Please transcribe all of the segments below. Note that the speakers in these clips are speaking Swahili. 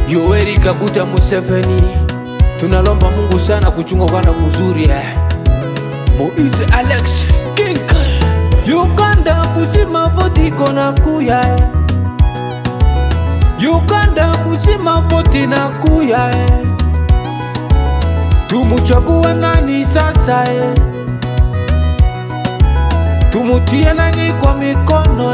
Yoweri Kaguta Museveni, tunalomba Mungu sana kuchunga Uganda mzuri Moise Alex King Uganda muzima voti kona kuya Uganda muzima voti na kuya Tumuchague nani sasa Tumutie nani kwa mikono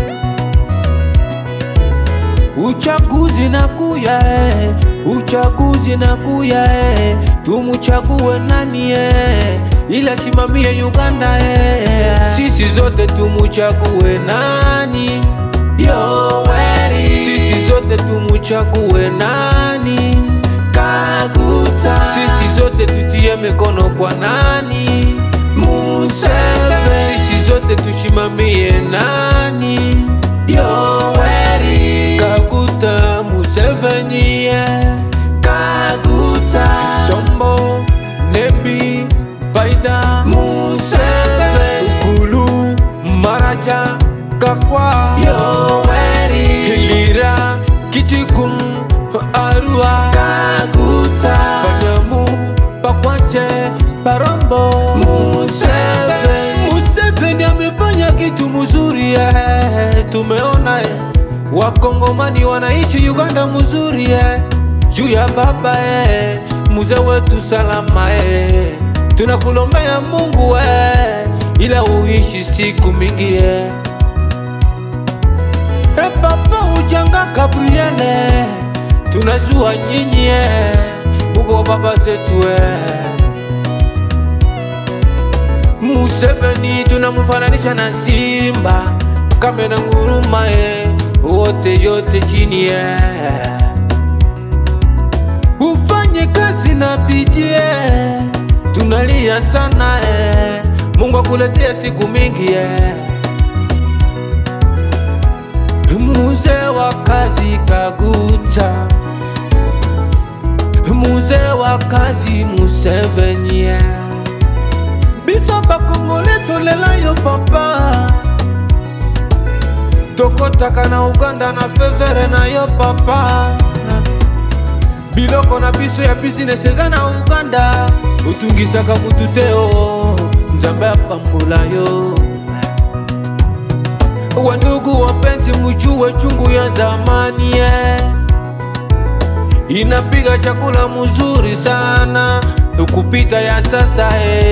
Uchaguzi na kuya uchaguzi na kuya Tumuchague nani ila simamie Uganda Sisi zote tumuchague nani Yoweri Sisi zote tumuchague nani Kaguta Sisi zote tutie mikono kwa nani Museveni Sisi zote tushimamie nani Yoweri Kaguta Museveni Kaguta Sombo Nebi Baida Museveni Ukulu Maraja Kakwa Yoweri Hilira Kitikum Arua Kaguta Banyamu Pakwache Parombo Museveni Museveni amefanya kitu mzuri tumeona Wakongomani wanaishi Uganda mzuri juu ya baba mzee wetu salama tunakulombea Mungu ila uishi siku mingi Papa ujanga Gabriele tunajua nyinyi uko baba zetu Museveni tunamfananisha na simba kame na nguruma wote yote chini ufanye kazi na bidii tunalia sana Mungu akuletea siku mingi Mzee wa kazi Kaguta Mzee wa kazi Museveni Biso bakongole tolela yo papa Tokotaka na Uganda na fevere na yo papa Biloko na biso ya business eza na Uganda Utungisaka kututeo Nzambe apambola yo Wandugu wapenzi mchue chungu ya zamani Inapiga chakula mzuri sana kupita ya sasa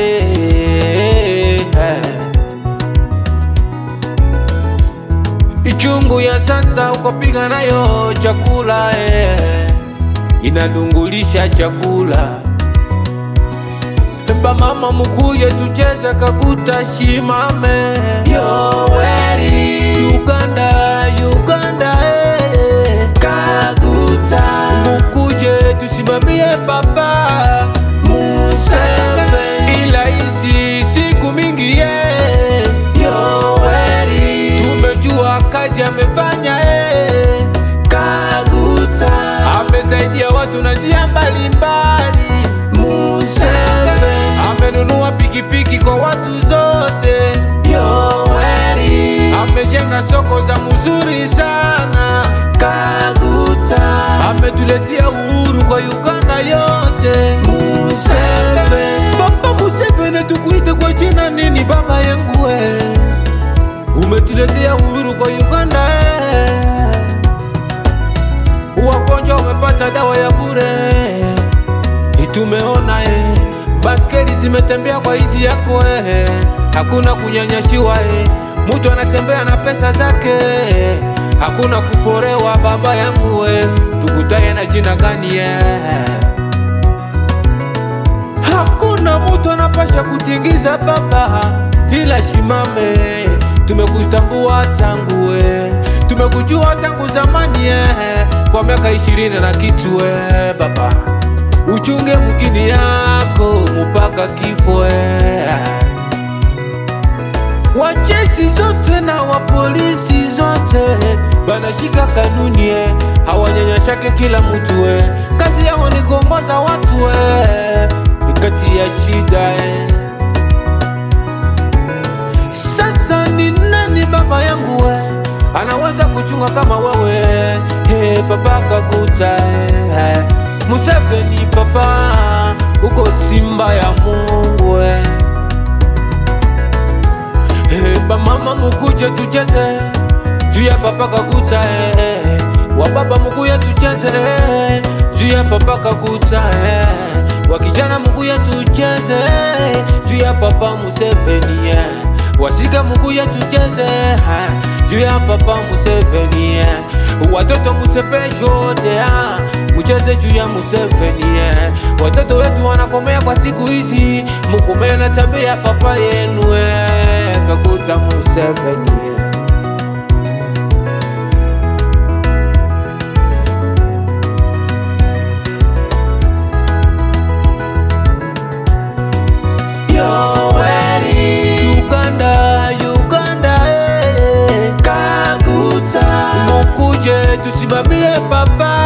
Ichungu ya sasa ukopiga nayo chakula inadungulisha chakula Ba mama mkuye tucheze Kaguta shimame Yoweri Uganda Uganda Kaguta mkuje tusimamie baba Museveni ila hizi siku mingi Yoweri tumejua kazi amefanya Kaguta amesaidia watu na njia mbalimbali Museveni amenunua pikipiki kwa watu zote Yoweri amejenga soko za mzuri sana Kaguta ametuletea uhuru kwa Uganda yote Museveni Papa Museveni tukuite kwa jina nini baba yangu umetuletea uhuru kwa Uganda Wagonjwa wamepata dawa ya bure tumeona baskeli zimetembea kwa nchi yako hakuna kunyanyashiwa mtu anatembea na pesa zake hakuna kuporewa baba yangu tukutaye na jina gani hakuna mtu anapasha kutingiza baba ila shimame tumekutambua tangu tumekujua tangu zamani kwa miaka 20 na kitu baba uchunge mkini yako mpaka kifo Wajeshi zote na wapolisi zote banashika kanuni hawanyanyashake kila mtu kazi yao ni kuongoza watu kati ya shida Sasa ni nani baba yangu anaweza kuchunga kama wewe Papa Kaguta Museveni papa uko Simba ya Mungu Bamama mukuje tucheze juu ya Papa Kaguta Wababa mukuye tucheze juu ya Papa Kaguta Wakijana mukuye tucheze juu ya Papa Museveni Wasika mukuye tucheze juu ya Papa Museveni Watoto musepe yote mucheze juu ya Museveni Watoto wetu wanakomea kwa siku hizi mukomea na tabia ya papa yenu Kaguta Museveni Uganda Kaguta mukuje tusimamie papa